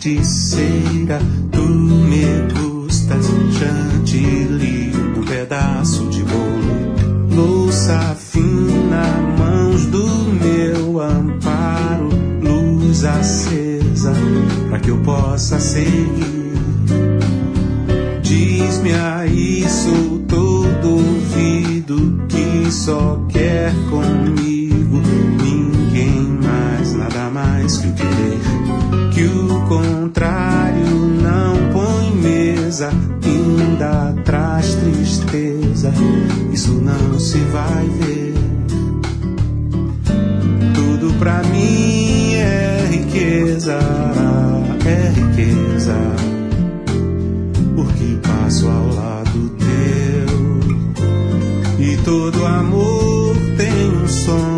justiceira, tu me gustas, chantilly, um pedaço de bolo, louça fina, mãos do meu amparo, luz acesa, pra que eu possa seguir. Diz-me aí, sou todo ouvido, que só quer comigo ninguém mais, nada mais que o querer, que o contrário não põe mesa, ainda traz tristeza, isso não se vai ver. Tudo pra mim é riqueza, porque passo ao lado teu, e todo amor tem um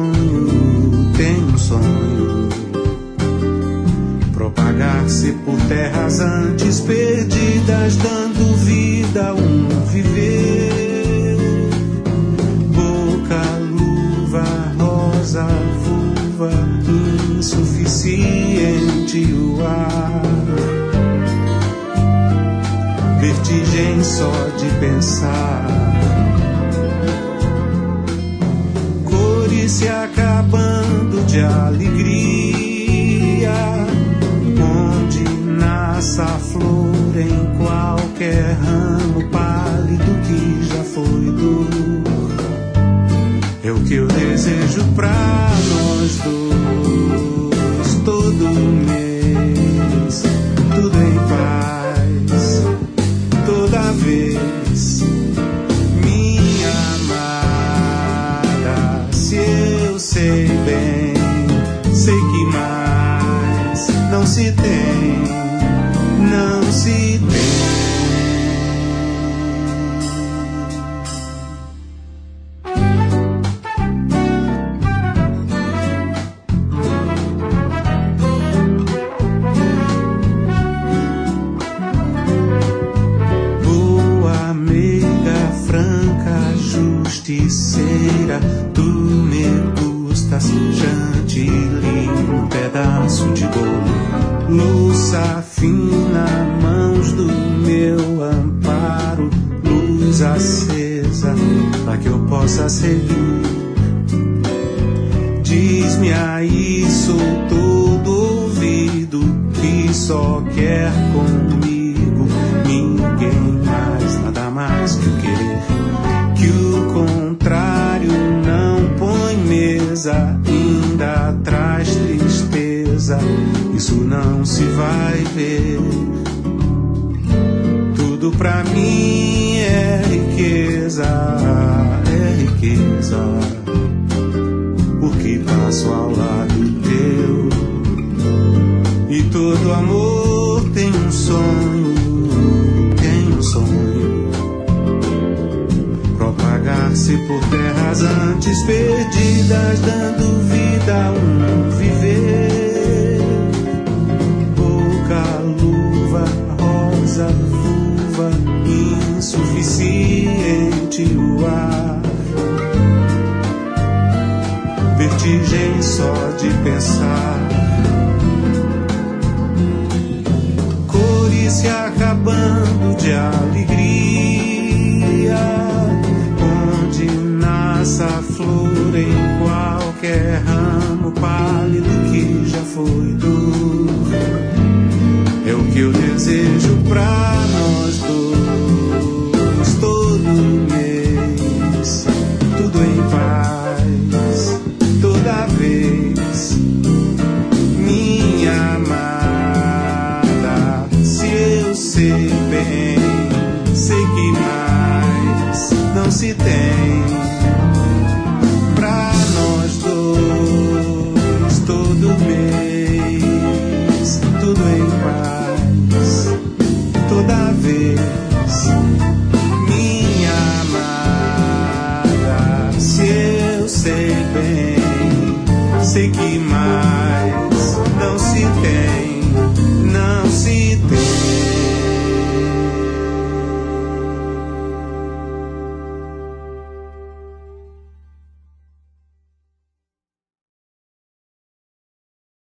sonho, propagar-se por terras antes perdidas, dando vida a um viver. Boca, luva, rosa, vulva, insuficiente o ar, vertigem só de pensar, cores se acabando de alegria, onde nasce a flor em qualquer ramo pálido que já foi dor. É o que eu desejo pra nós dois, todo mês, tudo em paz, toda vez, minha amada. Se eu sei bem, sei que mais não se tem, não se tem. Justiceira, tu me gustas, chantilly, um pedaço de bolo, louça fina, mãos do meu amparo, luz acesa, pra que eu possa seguir. Diz-me aí, sou todo ouvido, que só quer comigo ninguém mais, nada mais que o querer, que o contrário não põe mesa, ainda traz tristeza, isso não se vai ver. Tudo pra mim é riqueza, porque passo ao lado teu, e todo amor tem um sonho, propagar-se por terras antes perdidas, dando vida a um viver. Boca, luva, rosa, vulva, insuficiente o ar, vertigem só de pensar, cores se acabando de alegria, onde nasce a flor em qualquer ramo pálido que já foi dor. É o que eu desejo pra nós dois, todo mês, tudo em paz, toda vez, minha amada. Se eu sei bem, sei que mais não se tem pra nós dois, todo mês, tudo em paz, toda vez, minha amada. Se eu sei bem, sei que mais não se tem, não se tem.